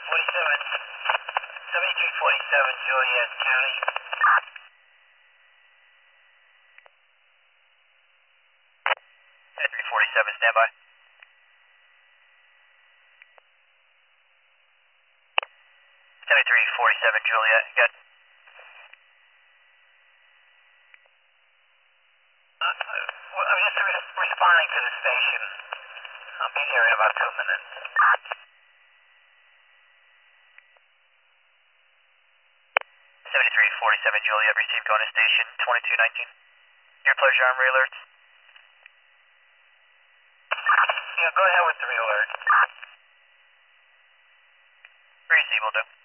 7347 Juliet County. 7347, standby. 7347 Juliet, good. I'm just responding to the station. I'll be here in about 2 minutes. 7347 Juliet, received going to station 2219. Your pleasure, arm re-alerts. Yeah, go ahead with the re-alert. Receivable, do.